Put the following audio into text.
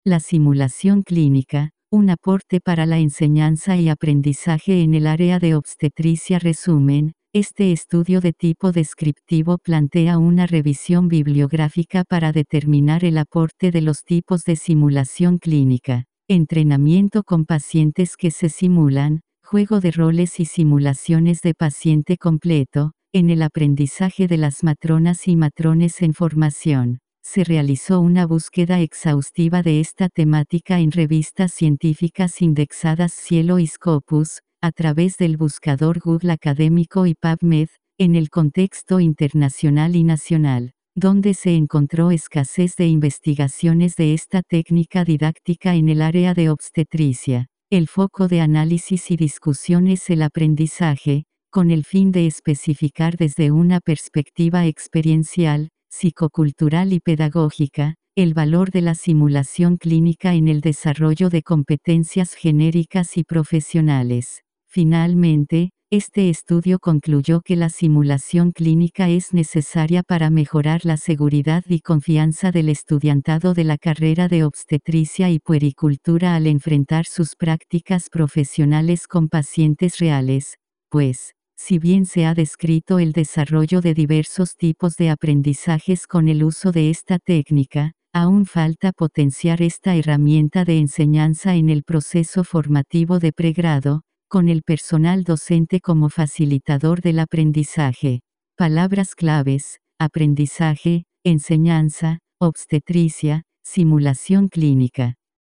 La simulación clínica, un aporte para la enseñanza y aprendizaje en el área de obstetricia. Resumen, este estudio de tipo descriptivo plantea una revisión bibliográfica para determinar el aporte de los tipos de simulación clínica, entrenamiento con pacientes que se simulan, juego de roles y simulaciones de paciente completo, en el aprendizaje de las matronas y matrones en formación. Se realizó una búsqueda exhaustiva de esta temática en revistas científicas indexadas Cielo y Scopus, a través del buscador Google académico y PubMed, en el contexto internacional y nacional, donde se encontró escasez de investigaciones de esta técnica didáctica en el área de obstetricia. El foco de análisis y discusión es el aprendizaje, con el fin de especificar desde una perspectiva experiencial, psicocultural y pedagógica, el valor de la simulación clínica en el desarrollo de competencias genéricas y profesionales. Finalmente, este estudio concluyó que la simulación clínica es necesaria para mejorar la seguridad y confianza del estudiantado de la carrera de obstetricia y puericultura al enfrentar sus prácticas profesionales con pacientes reales, pues, si bien se ha descrito el desarrollo de diversos tipos de aprendizajes con el uso de esta técnica, aún falta potenciar esta herramienta de enseñanza en el proceso formativo de pregrado, con el personal docente como facilitador del aprendizaje. Palabras claves: aprendizaje, enseñanza, obstetricia, simulación clínica.